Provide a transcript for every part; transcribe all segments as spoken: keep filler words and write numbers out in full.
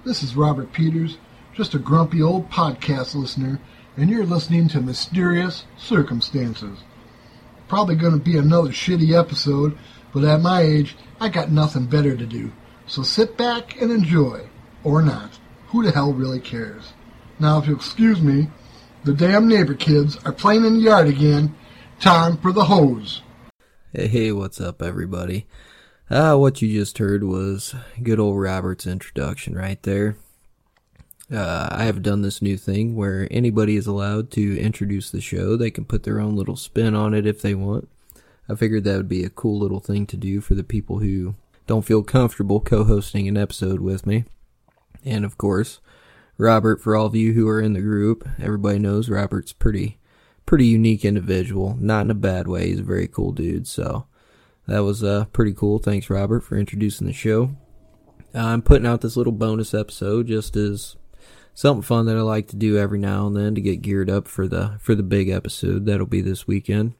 This is Robert Peters, just a grumpy old podcast listener, and you're listening to Mysterious Circumstances. Probably going to be another shitty episode, but at my age, I got nothing better to do. So sit back and enjoy. Or not. Who the hell really cares? Now, if you'll excuse me, the damn neighbor kids are playing in the yard again. Time for the hose. Hey, hey, what's up, everybody? Ah, what you just heard was good old Robert's introduction right there. Uh, I have done this new thing where anybody is allowed to introduce the show. They can put their own little spin on it if they want. I figured that would be a cool little thing to do for the people who don't feel comfortable co-hosting an episode with me. And of course, Robert, for all of you who are in the group, everybody knows Robert's pretty, pretty unique individual. Not in a bad way. He's a very cool dude, so that was uh, pretty cool. Thanks, Robert, for introducing the show. Uh, I'm putting out this little bonus episode just as something fun that I like to do every now and then to get geared up for the for the big episode that'll be this weekend.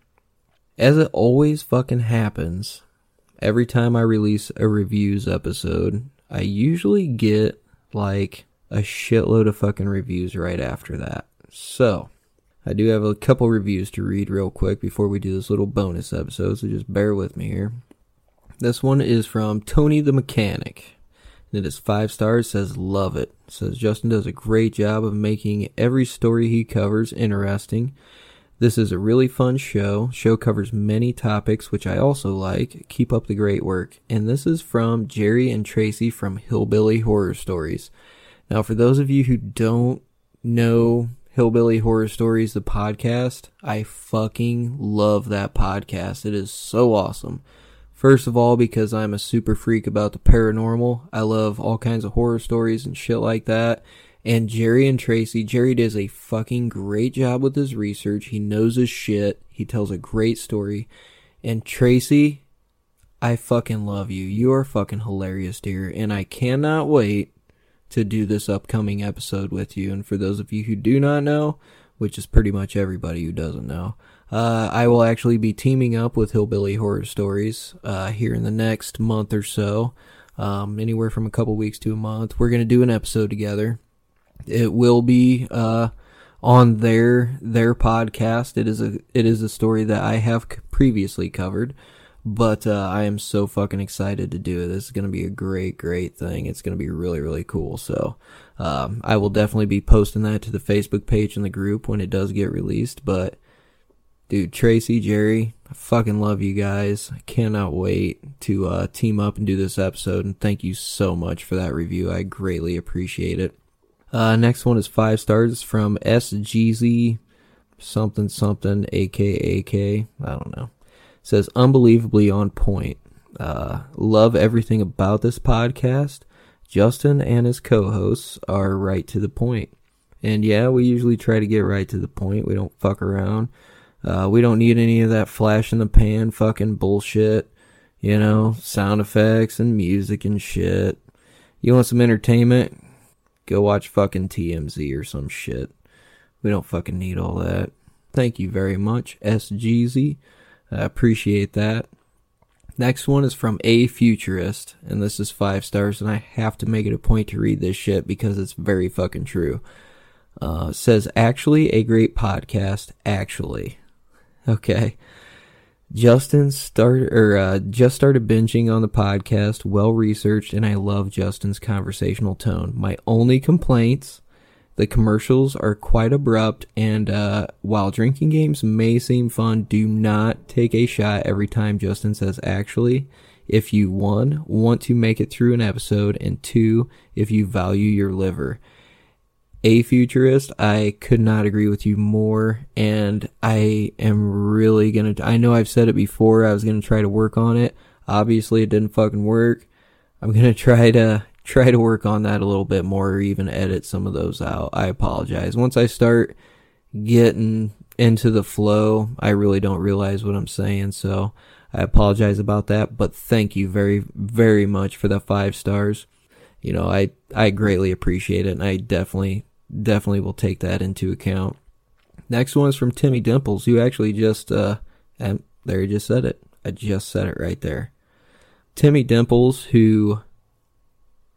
As it always fucking happens, every time I release a reviews episode, I usually get like a shitload of fucking reviews right after that. So, I do have a couple reviews to read real quick before we do this little bonus episode, so just bear with me here. This one is from Tony the Mechanic. It is five stars, says love it. Says Justin does a great job of making every story he covers interesting. This is a really fun show. Show covers many topics, which I also like. Keep up the great work. And this is from Jerry and Tracy from Hillbilly Horror Stories. Now, for those of you who don't know Hillbilly Horror Stories, the podcast, I fucking love that podcast. It is so awesome. First of all, because I'm a super freak about the paranormal. I love all kinds of horror stories and shit like that. And Jerry and Tracy, Jerry does a fucking great job with his research. He knows his shit. He tells a great story. And Tracy, I fucking love you. You are fucking hilarious, dear. And I cannot wait to do this upcoming episode with you. And for those of you who do not know, which is pretty much everybody who doesn't know, uh, I will actually be teaming up with Hillbilly Horror Stories uh, here in the next month or so. Um, anywhere from a couple weeks to a month. We're going to do an episode together. It will be uh, on their their podcast. It is a it is a story that I have c- previously covered, but uh, I am so fucking excited to do it. This is going to be a great, great thing. It's going to be really, really cool. So um, I will definitely be posting that to the Facebook page in the group when it does get released. But dude, Tracy, Jerry, I fucking love you guys. I cannot wait to uh, team up and do this episode. And thank you so much for that review. I greatly appreciate it. Uh, next one is five stars from S G Z something something A K A K. I don't know. It says unbelievably on point. Uh, love everything about this podcast. Justin and his co-hosts are right to the point. And yeah, we usually try to get right to the point. We don't fuck around. Uh, we don't need any of that flash in the pan fucking bullshit. You know, sound effects and music and shit. You want some entertainment? Go watch fucking T M Z or some shit. We don't fucking need all that. Thank you very much, S G Z. I appreciate that. Next one is from A Futurist, and this is five stars, and I have to make it a point to read this shit because it's very fucking true. Uh, it says, actually a great podcast, actually. Okay. Justin start or uh, just started binging on the podcast, well researched, and I love Justin's conversational tone. My only complaints: the commercials are quite abrupt, and uh, while drinking games may seem fun, do not take a shot every time Justin says actually. If you one want to make it through an episode, and two, if you value your liver. A Futurist, I could not agree with you more, and I am really gonna, I know I've said it before, I was gonna try to work on it. Obviously it didn't fucking work. I'm gonna try to, try to work on that a little bit more, or even edit some of those out. I apologize. Once I start getting into the flow, I really don't realize what I'm saying, so I apologize about that, but thank you very, very much for the five stars. You know, I, I greatly appreciate it, and I definitely, definitely will take that into account. Next one is from Timmy Dimples, who actually just, uh, and there he just said it. I just said it right there. Timmy Dimples, who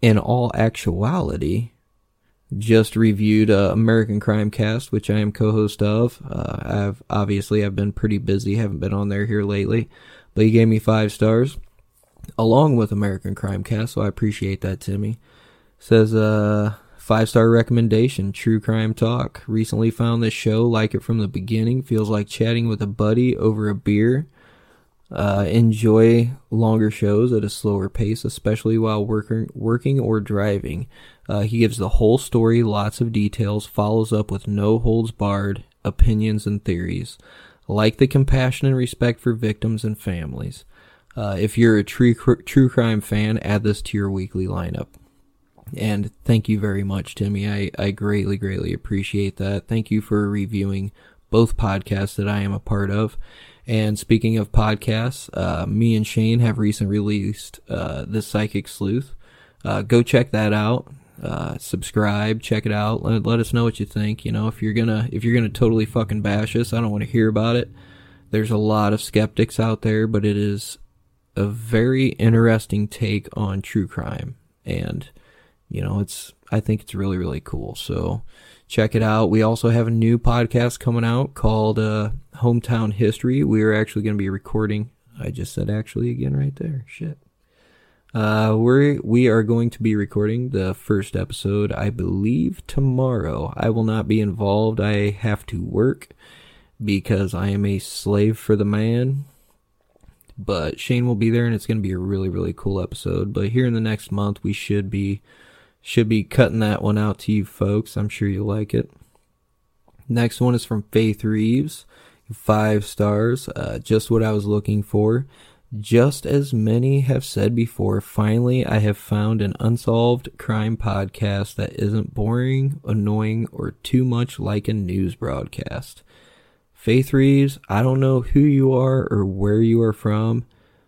in all actuality, just reviewed uh, American Crime Cast, which I am co-host of. Uh, I've obviously I've been pretty busy, haven't been on there here lately, but he gave me five stars along with American Crime Cast, so I appreciate that, Timmy. Says uh five star recommendation, True Crime Talk. Recently found this show, like it from the beginning. Feels like chatting with a buddy over a beer. Uh, enjoy longer shows at a slower pace, especially while working, working or driving. Uh, he gives the whole story, lots of details, follows up with no holds barred opinions and theories. Like the compassion and respect for victims and families. Uh, if you're a true, true crime fan, add this to your weekly lineup. And thank you very much, Timmy. I, I greatly, greatly appreciate that. Thank you for reviewing both podcasts that I am a part of. And speaking of podcasts, uh, me and Shane have recently released uh, The Psychic Sleuth. Uh, go check that out. Uh, subscribe, check it out. Let, let us know what you think. You know, if you're gonna if you're gonna totally fucking bash us, I don't want to hear about it. There's a lot of skeptics out there, but it is a very interesting take on true crime, and you know, it's I think it's really, really cool. So check it out. We also have a new podcast coming out called uh, Hometown History. We are actually going to be recording. I just said actually again right there. Shit. Uh, we we are going to be recording the first episode, I believe, tomorrow. I will not be involved. I have to work because I am a slave for the man. But Shane will be there, and it's going to be a really, really cool episode. But here in the next month, we should be should be cutting that one out to you folks. I'm sure you'll like it. Next one is from Faith Reeves. Five stars. Uh, just what I was looking for. Just as many have said before, finally I have found an unsolved crime podcast that isn't boring, annoying, or too much like a news broadcast. Faith Reeves, I don't know who you are or where you are from,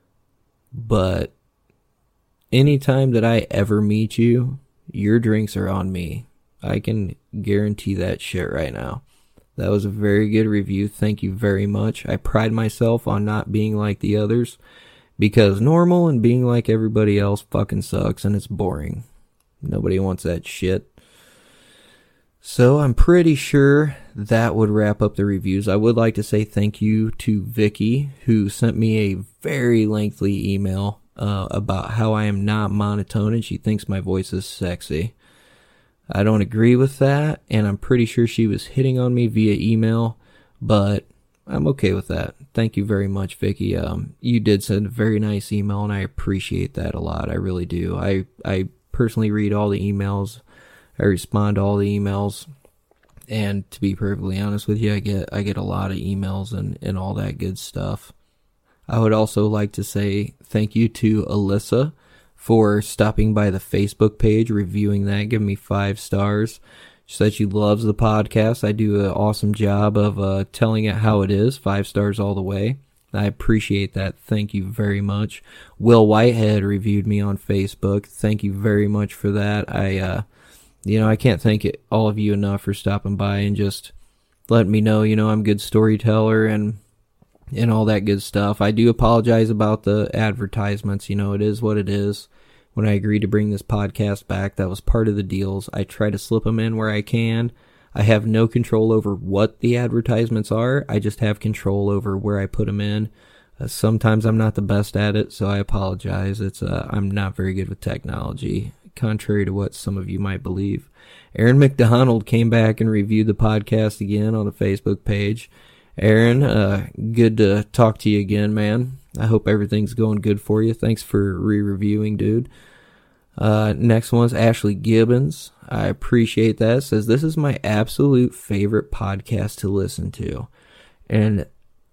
but anytime that I ever meet you, your drinks are on me. I can guarantee that shit right now. That was a very good review. Thank you very much. I pride myself on not being like the others because normal and being like everybody else fucking sucks and it's boring. Nobody wants that shit. So I'm pretty sure that would wrap up the reviews. I would like to say thank you to Vicky, who sent me a very lengthy email uh, about how I am not monotone and she thinks my voice is sexy. I don't agree with that, and I'm pretty sure she was hitting on me via email, but I'm okay with that. Thank you very much, Vicky. Um, you did send a very nice email, and I appreciate that a lot. I really do. I, I personally read all the emails. I respond to all the emails, and to be perfectly honest with you, I get I get a lot of emails and, and all that good stuff. I would also like to say thank you to Alyssa for stopping by the Facebook page, reviewing that, giving me five stars. She said she loves the podcast. I do an awesome job of uh, telling it how it is, five stars all the way. I appreciate that. Thank you very much. Will Whitehead reviewed me on Facebook. Thank you very much for that. I, uh, you know, I can't thank it, all of you enough for stopping by and just letting me know, you know, I'm a good storyteller and and all that good stuff. I do apologize about the advertisements. You know, it is what it is. When I agreed to bring this podcast back, that was part of the deals. I try to slip them in where I can. I have no control over what the advertisements are. I just have control over where I put them in. Uh, sometimes I'm not the best at it, so I apologize. It's uh, I'm not very good with technology, contrary to what some of you might believe. Aaron McDonald came back and reviewed the podcast again on the Facebook page. Aaron, uh, good to talk to you again, man. I hope everything's going good for you. Thanks for re-reviewing, dude. Uh, next one's Ashley Gibbons. I appreciate that. Says, this is my absolute favorite podcast to listen to. And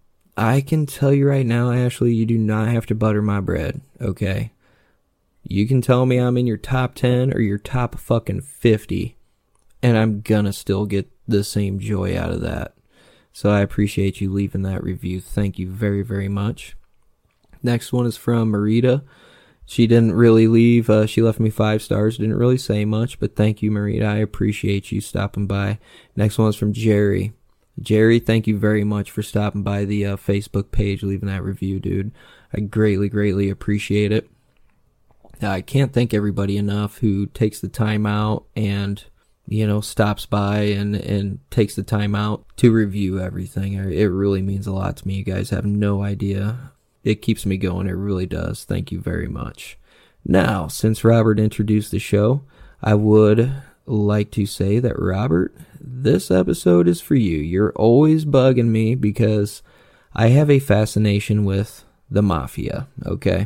I can tell you right now, Ashley, you do not have to butter my bread, okay? You can tell me I'm in your top ten or your top fucking fifty, and I'm gonna still get the same joy out of that. So I appreciate you leaving that review. Thank you very, very much. Next one is from Marita. She didn't really leave. Uh, she left me five stars. Didn't really say much, but thank you, Marita. I appreciate you stopping by. Next one is from Jerry. Jerry, thank you very much for stopping by the uh, Facebook page, leaving that review, dude. I greatly, greatly appreciate it. I can't thank everybody enough who takes the time out and, you know, stops by and, and takes the time out to review everything. It really means a lot to me. You guys have no idea. It keeps me going. It really does. Thank you very much. Now, since Robert introduced the show, I would like to say that, Robert, this episode is for you. You're always bugging me because I have a fascination with the mafia, okay?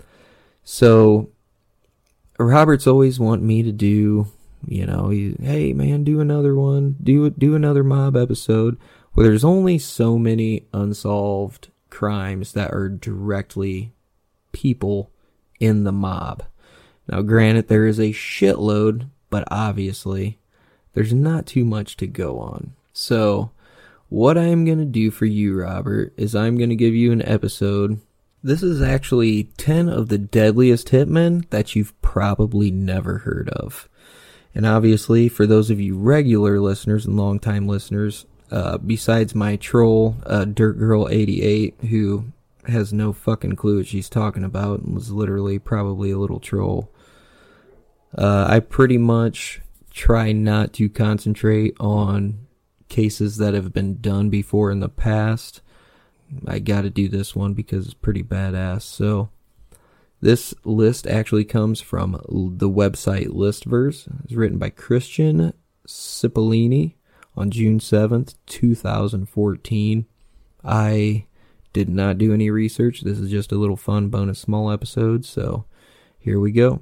So, Robert's always want me to do, you know, he, hey man, do another one, do do another mob episode. Well, there's only so many unsolved crimes that are directly people in the mob. Now, granted, there is a shitload, but obviously, there's not too much to go on. So, what I'm going to do for you, Robert, is I'm going to give you an episode. This is actually ten of the deadliest hitmen that you've probably never heard of. And obviously, for those of you regular listeners and longtime listeners, uh, besides my troll, uh, Dirt Girl eighty-eight, who has no fucking clue what she's talking about and was literally probably a little troll, uh, I pretty much try not to concentrate on cases that have been done before in the past. I gotta do this one because it's pretty badass. So, this list actually comes from the website Listverse. It's written by Christian Cipollini on June seventh, two thousand fourteen. I did not do any research. This is just a little fun bonus small episode, so here we go.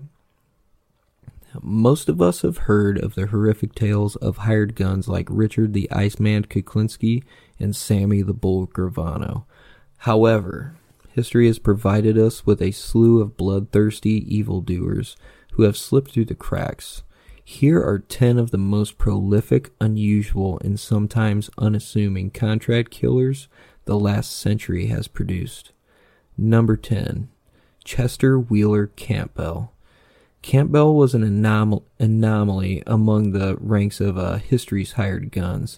Most of us have heard of the horrific tales of hired guns like Richard the Iceman Kuklinski and Sammy the Bull Gravano. However, history has provided us with a slew of bloodthirsty evildoers who have slipped through the cracks. Here are ten of the most prolific, unusual, and sometimes unassuming contract killers the last century has produced. Number ten. Chester Wheeler Campbell. Campbell was an anom- anomaly among the ranks of uh, history's hired guns.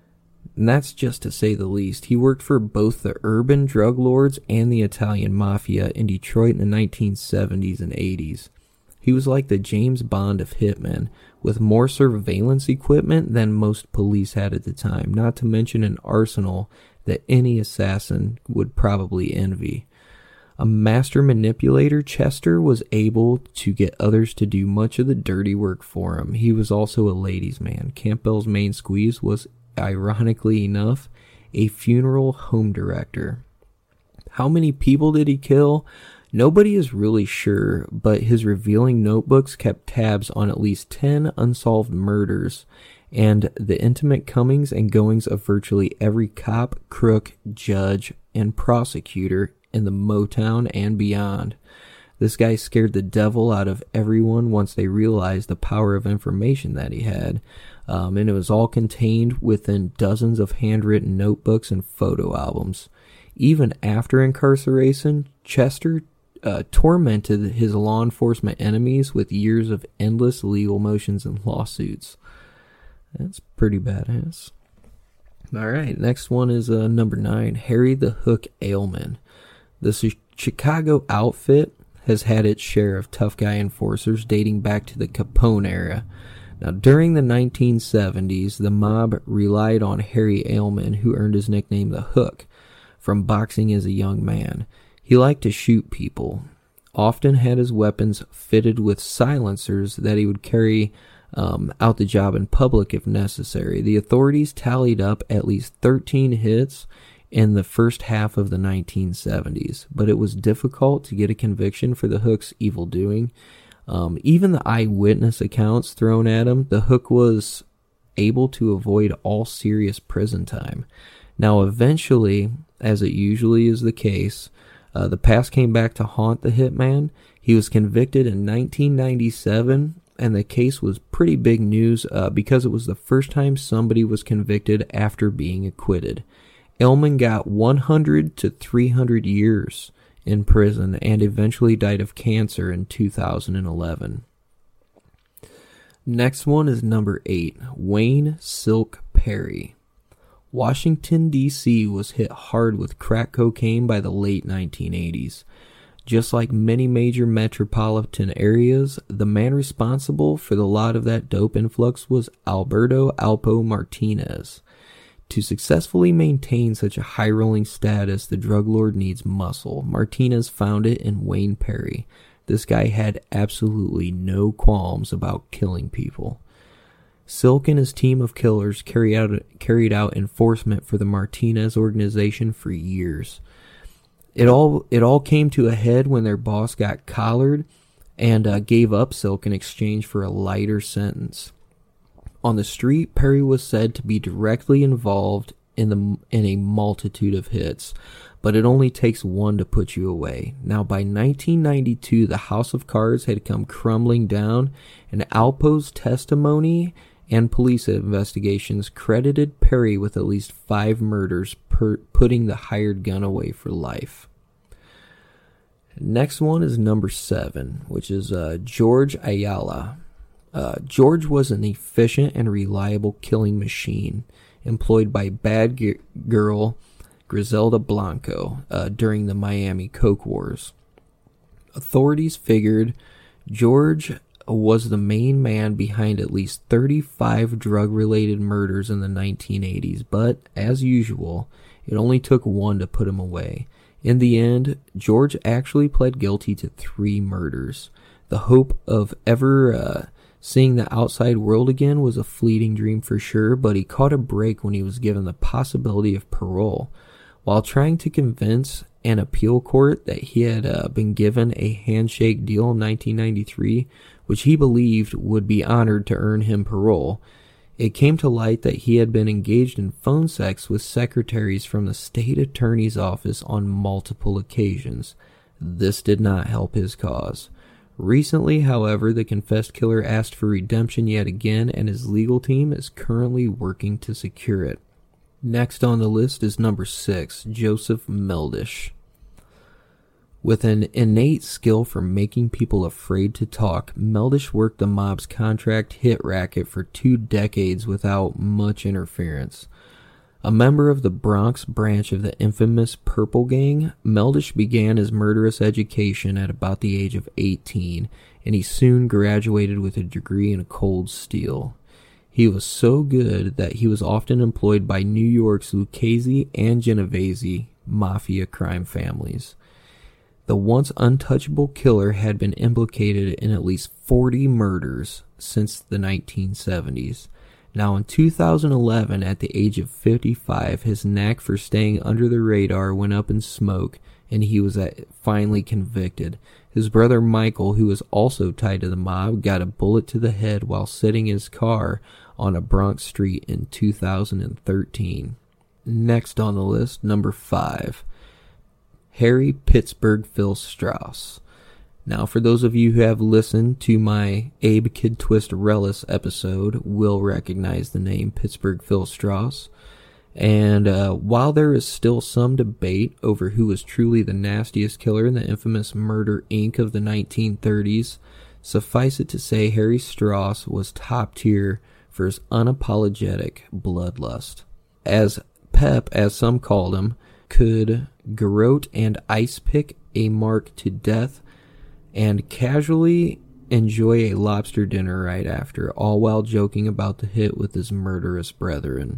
And that's just to say the least. He worked for both the urban drug lords and the Italian mafia in Detroit in the nineteen seventies and eighties. He was like the James Bond of hitmen, with more surveillance equipment than most police had at the time, not to mention an arsenal that any assassin would probably envy. A master manipulator, Chester was able to get others to do much of the dirty work for him. He was also a ladies' man. Campbell's main squeeze was, ironically enough, a funeral home director. How many people did he kill? Nobody is really sure, but his revealing notebooks kept tabs on at least ten unsolved murders and the intimate comings and goings of virtually every cop, crook, judge, and prosecutor in the Motown and beyond. This guy scared the devil out of everyone once they realized the power of information that he had. Um, and it was all contained within dozens of handwritten notebooks and photo albums. Even after incarceration, Chester uh, tormented his law enforcement enemies with years of endless legal motions and lawsuits. That's pretty badass. All right, next one is uh, number nine, Harry the Hook Ailman. The Chicago outfit has had its share of tough guy enforcers dating back to the Capone era. Now, during the nineteen seventies, the mob relied on Harry Ailman, who earned his nickname the Hook, from boxing as a young man. He liked to shoot people, often had his weapons fitted with silencers that he would carry um, out the job in public if necessary. The authorities tallied up at least thirteen hits in the first half of the nineteen seventies, but it was difficult to get a conviction for the Hook's evil doing. Um, even the eyewitness accounts thrown at him, the Hook was able to avoid all serious prison time. Now, eventually, as it usually is the case, uh, the past came back to haunt the hitman. He was convicted in nineteen ninety-seven, and the case was pretty big news uh, because it was the first time somebody was convicted after being acquitted. Ailman got one hundred to three hundred years in prison and eventually died of cancer in two thousand eleven. Next one is number eight, Wayne Silk Perry. Washington, D C was hit hard with crack cocaine by the late nineteen eighties. Just like many major metropolitan areas, the man responsible for the lot of that dope influx was Alberto Alpo Martinez. To successfully maintain such a high-rolling status, the drug lord needs muscle. Martinez found it in Wayne Perry. This guy had absolutely no qualms about killing people. Silk and his team of killers carried out, carried out enforcement for the Martinez organization for years. It all it all came to a head when their boss got collared and uh, gave up Silk in exchange for a lighter sentence. On the street, Perry was said to be directly involved in the in a multitude of hits, but it only takes one to put you away. Now, by nineteen ninety-two, the house of cards had come crumbling down, and Alpo's testimony and police investigations credited Perry with at least five murders, per, putting the hired gun away for life. Next one is number seven, which is uh, George Ayala. Uh, George was an efficient and reliable killing machine employed by bad g- girl Griselda Blanco uh, during the Miami Coke Wars. Authorities figured George was the main man behind at least thirty-five drug-related murders in the nineteen eighties, but, as usual, it only took one to put him away. In the end, George actually pled guilty to three murders. The hope of ever uh, seeing the outside world again was a fleeting dream for sure, but he caught a break when he was given the possibility of parole. While trying to convince an appeal court that he had uh, been given a handshake deal in nineteen ninety-three, which he believed would be honored to earn him parole, it came to light that he had been engaged in phone sex with secretaries from the state attorney's office on multiple occasions. This did not help his cause. Recently, however, the confessed killer asked for redemption yet again, and his legal team is currently working to secure it. Next on the list is number six, Joseph Meldish. With an innate skill for making people afraid to talk, Meldish worked the mob's contract hit racket for two decades without much interference. A member of the Bronx branch of the infamous Purple Gang, Meldish began his murderous education at about the age of eighteen, and he soon graduated with a degree in cold steel. He was so good that he was often employed by New York's Lucchese and Genovese mafia crime families. The once untouchable killer had been implicated in at least forty murders since the nineteen seventies. Now in two thousand eleven, at the age of fifty-five, his knack for staying under the radar went up in smoke, and he was finally convicted. His brother Michael, who was also tied to the mob, got a bullet to the head while sitting in his car on a Bronx street in two thousand thirteen. Next on the list, number five, Harry Pittsburgh Phil Strauss. Now, for those of you who have listened to my Abe Kid Twist Relis episode, will recognize the name Pittsburgh Phil Strauss. And uh, while there is still some debate over who was truly the nastiest killer in the infamous Murder Incorporated of the nineteen thirties, suffice it to say Harry Strauss was top tier for his unapologetic bloodlust. As Pep, as some called him, could garrote and ice pick a mark to death and casually enjoy a lobster dinner right after, all while joking about the hit with his murderous brethren.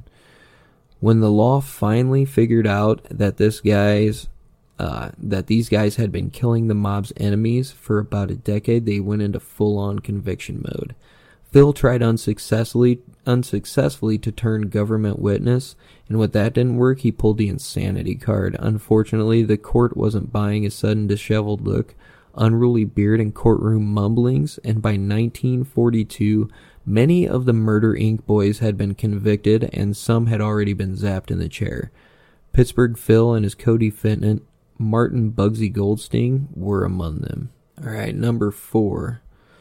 When the law finally figured out that this guy's uh, that these guys had been killing the mob's enemies for about a decade, they went into full-on conviction mode. Phil tried unsuccessfully unsuccessfully to turn government witness, and when that didn't work, he pulled the insanity card. Unfortunately, the court wasn't buying his sudden disheveled look, unruly beard, and courtroom mumblings, and by nineteen forty-two, many of the Murder Incorporated boys had been convicted, and some had already been zapped in the chair. Pittsburgh Phil and his co-defendant, Martin Bugsy Goldstein, were among them. Alright, number four,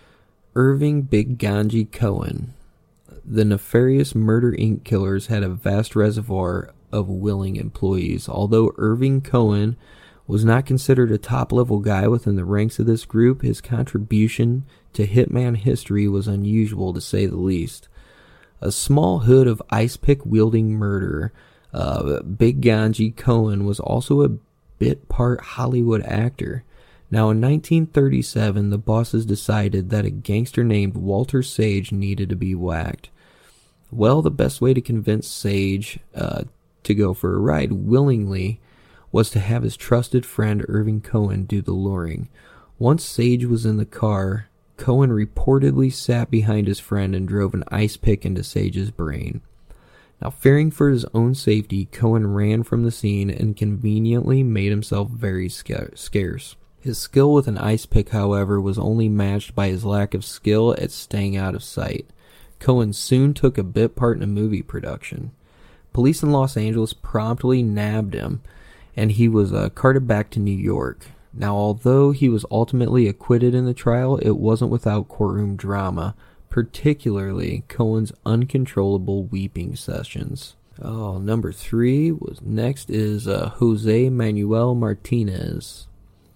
Irving Big Ganji Cohen. The nefarious Murder Incorporated killers had a vast reservoir of willing employees. Although Irving Cohen was not considered a top-level guy within the ranks of this group, his contribution to hitman history was unusual, to say the least. A small hood of ice-pick-wielding murderer, uh, Big Ganji Cohen was also a bit part Hollywood actor. Now, in nineteen thirty-seven, the bosses decided that a gangster named Walter Sage needed to be whacked. Well, the best way to convince Sage uh, to go for a ride willingly was to have his trusted friend Irving Cohen do the luring. Once Sage was in the car, Cohen reportedly sat behind his friend and drove an ice pick into Sage's brain. Now, fearing for his own safety, Cohen ran from the scene and conveniently made himself very sca- scarce. His skill with an ice pick, however, was only matched by his lack of skill at staying out of sight. Cohen soon took a bit part in a movie production. Police in Los Angeles promptly nabbed him, and he was uh, carted back to New York. Now, although he was ultimately acquitted in the trial, it wasn't without courtroom drama, particularly Cohen's uncontrollable weeping sessions. Oh, number three was next is uh, Jose Manuel Martinez.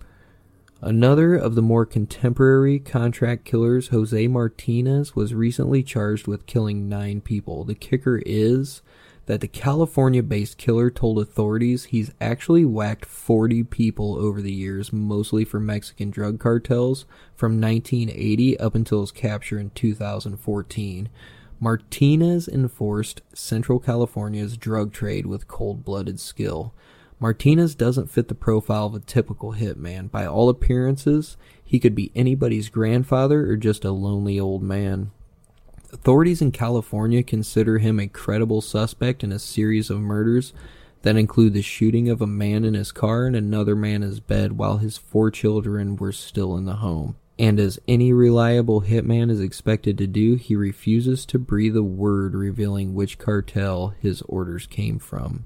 Another of the more contemporary contract killers, Jose Martinez, was recently charged with killing nine people. The kicker is that the California-based killer told authorities he's actually whacked forty people over the years, mostly for Mexican drug cartels, from nineteen eighty up until his capture in two thousand fourteen. Martinez enforced Central California's drug trade with cold-blooded skill. Martinez doesn't fit the profile of a typical hitman. By all appearances, he could be anybody's grandfather or just a lonely old man. Authorities in California consider him a credible suspect in a series of murders that include the shooting of a man in his car and another man in his bed while his four children were still in the home. And as any reliable hitman is expected to do, he refuses to breathe a word revealing which cartel his orders came from.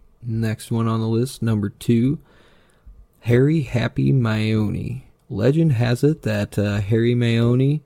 Next one on the list, number two, Harry Happy Maione. Legend has it that uh, Harry Maione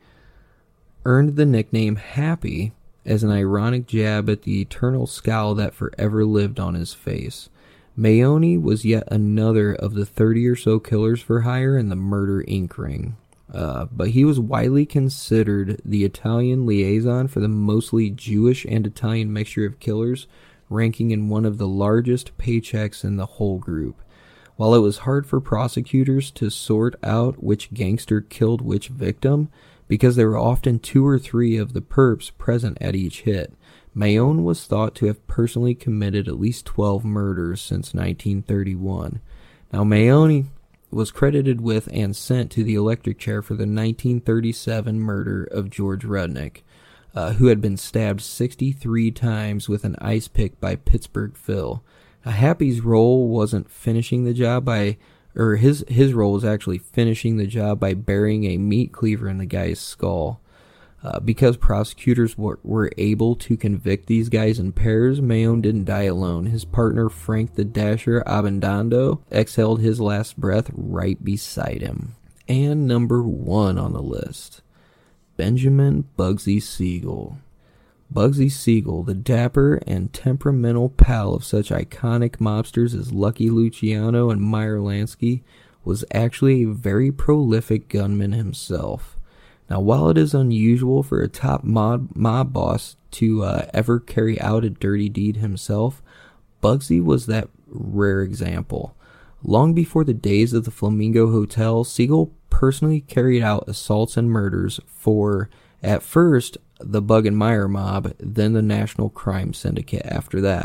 earned the nickname Happy as an ironic jab at the eternal scowl that forever lived on his face. Maione was yet another of the thirty or so killers for hire in the Murder Incorporated ring. Uh, but he was widely considered the Italian liaison for the mostly Jewish and Italian mixture of killers, ranking in one of the largest paychecks in the whole group. While it was hard for prosecutors to sort out which gangster killed which victim, because there were often two or three of the perps present at each hit, Maione was thought to have personally committed at least twelve murders since nineteen thirty-one. Now, Maione was credited with and sent to the electric chair for the nineteen thirty-seven murder of George Rudnick, Uh, who had been stabbed sixty-three times with an ice pick by Pittsburgh Phil. Now, Happy's role wasn't finishing the job by, or his his role was actually finishing the job by burying a meat cleaver in the guy's skull. Uh, because prosecutors were, were able to convict these guys in pairs, Maione didn't die alone. His partner, Frank the Dasher Abendando, exhaled his last breath right beside him. And number one on the list, Benjamin Bugsy Siegel. Bugsy Siegel, the dapper and temperamental pal of such iconic mobsters as Lucky Luciano and Meyer Lansky, was actually a very prolific gunman himself. Now, while it is unusual for a top mob, mob boss to uh, ever carry out a dirty deed himself, Bugsy was that rare example. Long before the days of the Flamingo Hotel, Siegel personally carried out assaults and murders for, at first, the Bug and Meyer mob, then the National Crime Syndicate after that.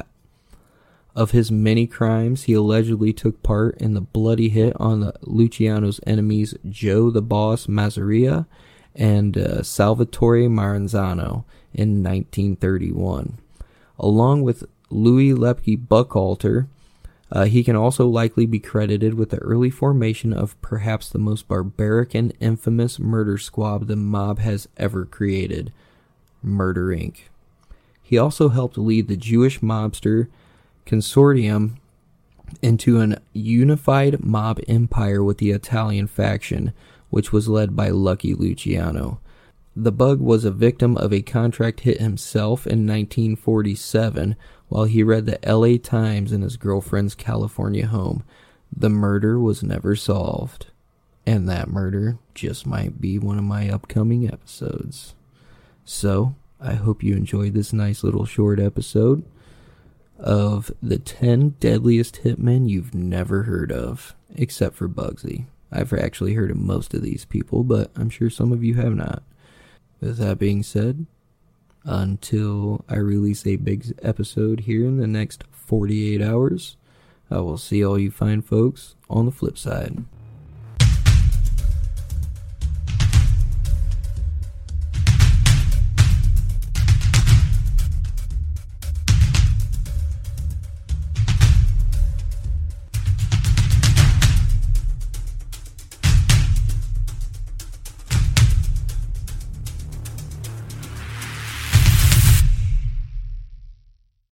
Of his many crimes, he allegedly took part in the bloody hit on the Luciano's enemies Joe the Boss Mazzaria and uh, Salvatore Maranzano in nineteen thirty-one. Along with Louis Lepke Buckhalter, Uh, he can also likely be credited with the early formation of perhaps the most barbaric and infamous murder squad the mob has ever created, Murder Incorporated. He also helped lead the Jewish mobster consortium into an unified mob empire with the Italian faction, which was led by Lucky Luciano. The Bug was a victim of a contract hit himself in nineteen forty-seven while he read the L A Times in his girlfriend's California home. The murder was never solved, and that murder just might be one of my upcoming episodes. So, I hope you enjoyed this nice little short episode of the ten deadliest hitmen you've never heard of, except for Bugsy. I've actually heard of most of these people, but I'm sure some of you have not. With that being said, until I release a big episode here in the next forty-eight hours, I will see all you fine folks on the flip side.